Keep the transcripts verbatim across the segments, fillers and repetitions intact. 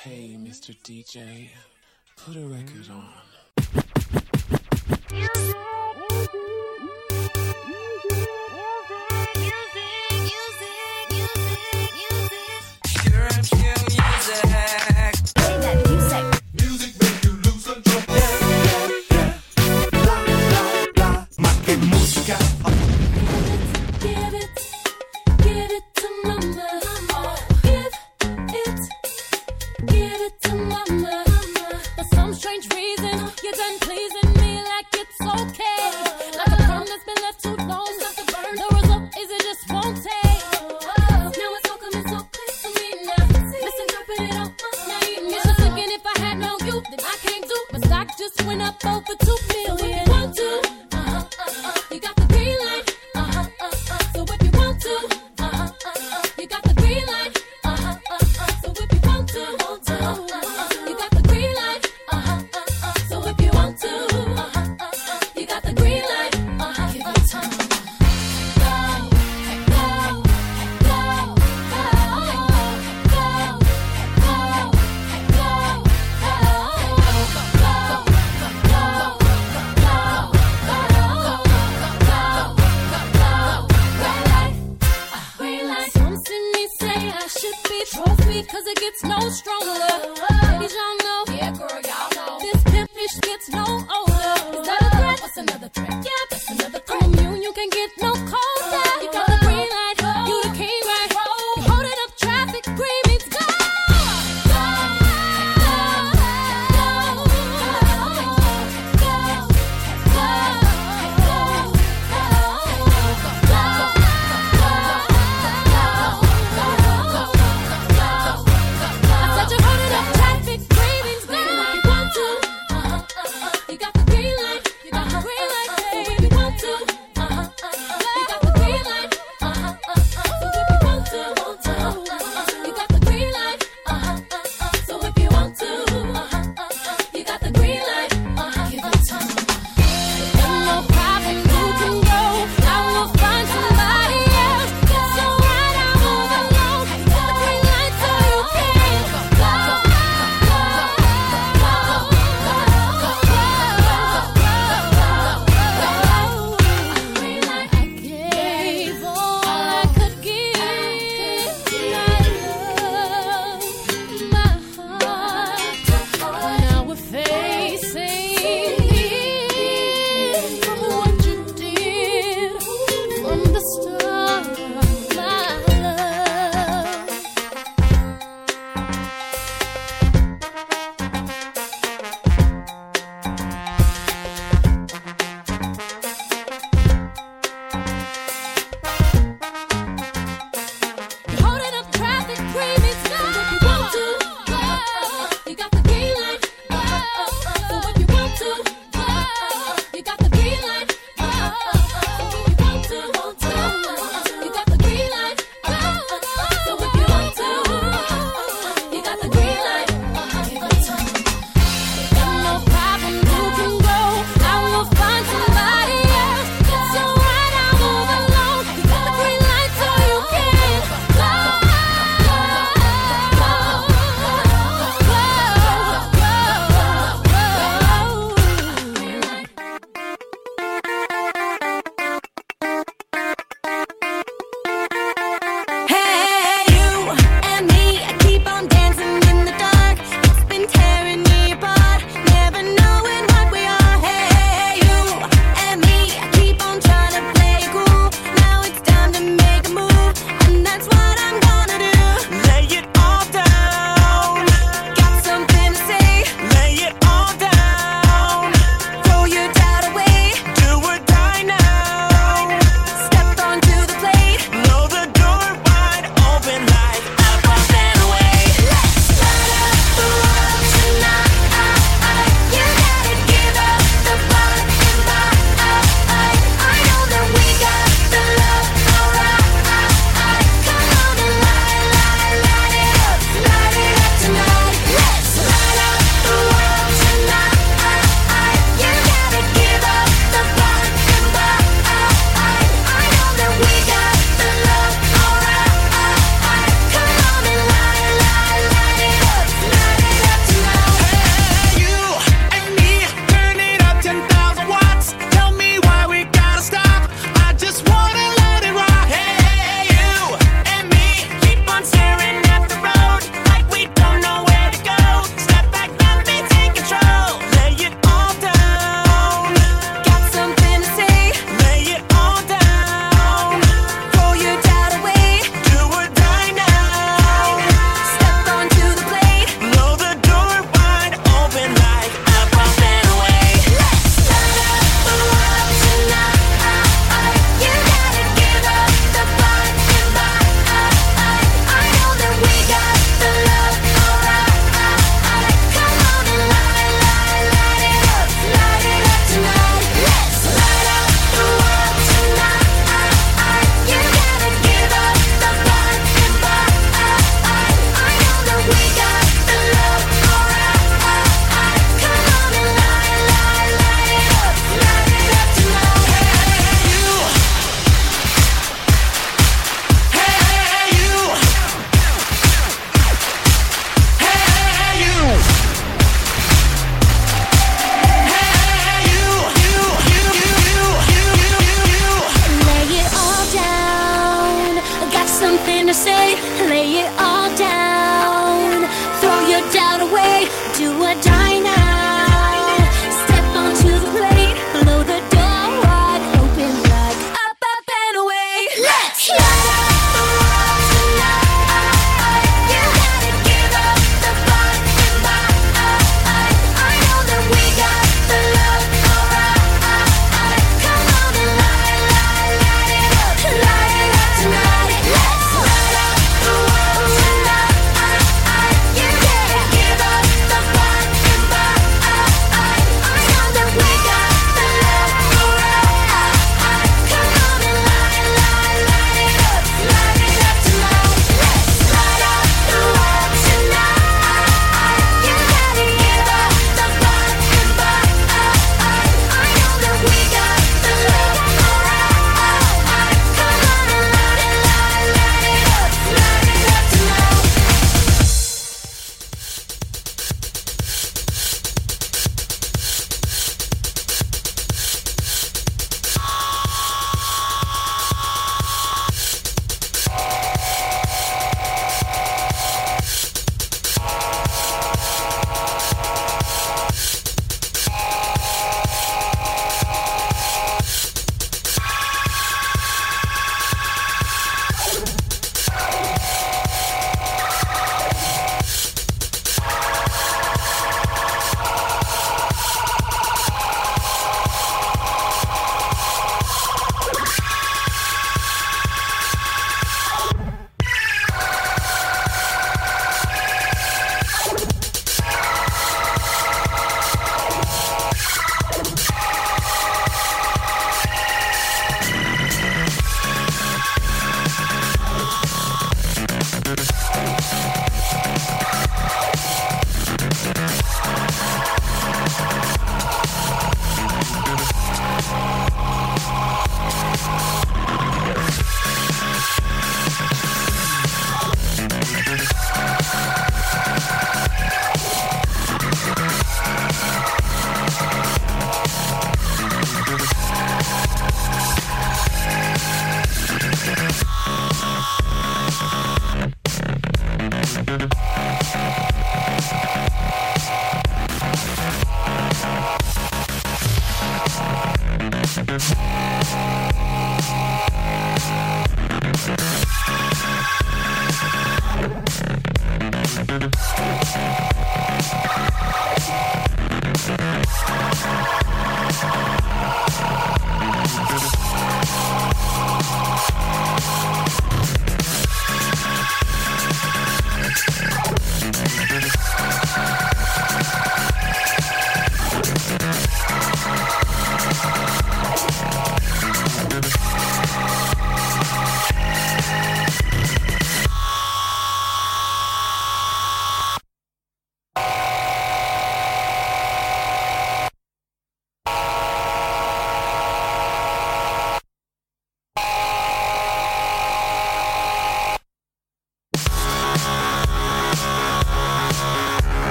Hey, Mister D J, put a record on. You got the green light. You got the green light.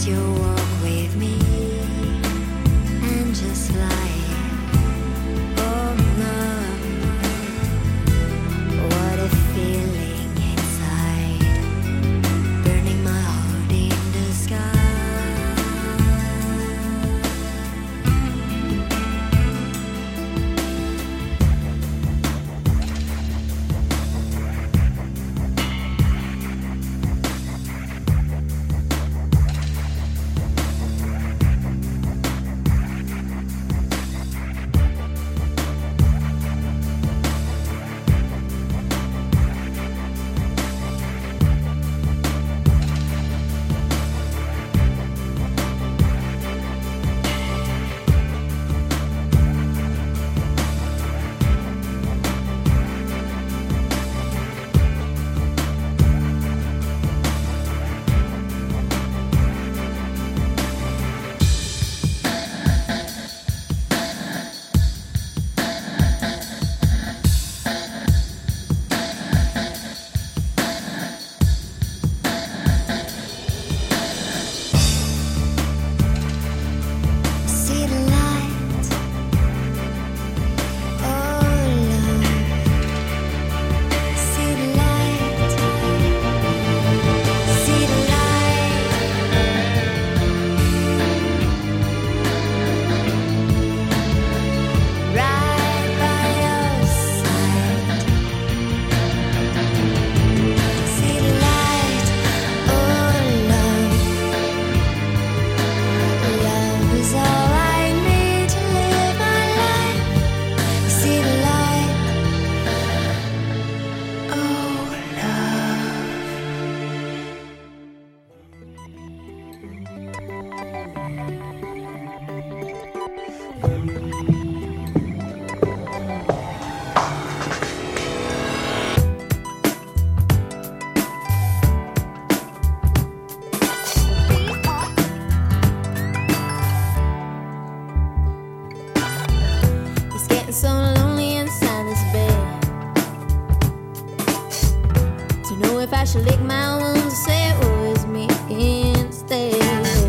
should lick my wounds and say it was me instead.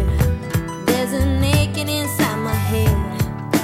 There's an aching inside my head.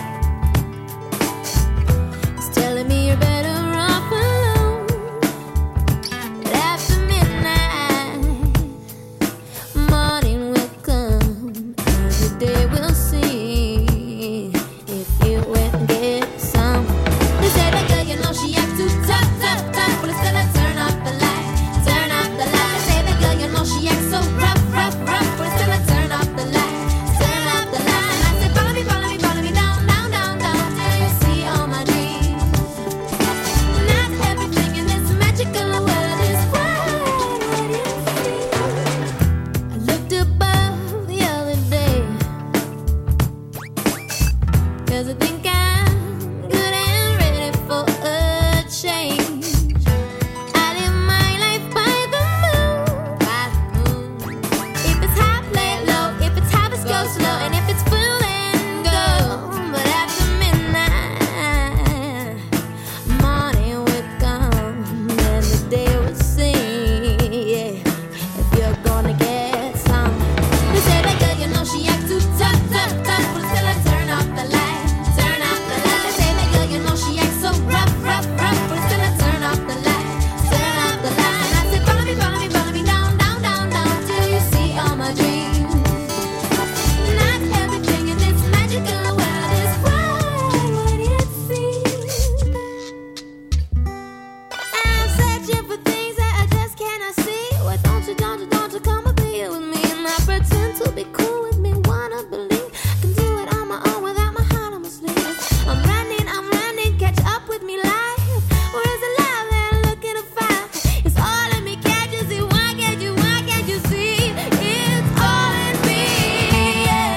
It's telling me you're better off alone. But after midnight, morning will come. Every day we'll see if you went and get some. They say that girl, you know she acts too tough, tough, tough. But instead I turn off the light, turn off the light. They say that girl, you know she acts so rough, rough, rough. But instead I turn off the light, turn off the light. I said follow me, follow me, follow me down, down, down, down till you see all my dreams. Not everything in this magical world is quite what it seems. I looked above the other day, 'cause I think I'm good and ready for a change. I live my life by the moon, by the moon. If it's high, play it low. If it's harvest, go slow. And if it's full, then go. But after midnight, morning will come, and the day will sing. Yeah, if you're gonna get some. They say that girl, you know she acts too tough, tough, tough. But still I turn off the light, turn off the light. They say that girl, you know she acts so rough, rough, rough. But still I turn off the light, turn off the light. I said follow me, follow me, follow me down, down, down, down till you see all my dreams. Not everything in this magical world is quite what it seems. I'm searching for things that I just cannot see. Why don't you, don't you, don't you come and be with me? And I pretend to be cool with me, wanna believe I can do it on my own without my heart on my sleeve. I'm running, I'm running, catch up with me life. Where is the love that I'm looking to find? It's all in me, can't you see? Why can't you, why can't you see? It's all in me, yeah.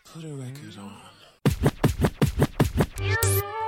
Put a record on. You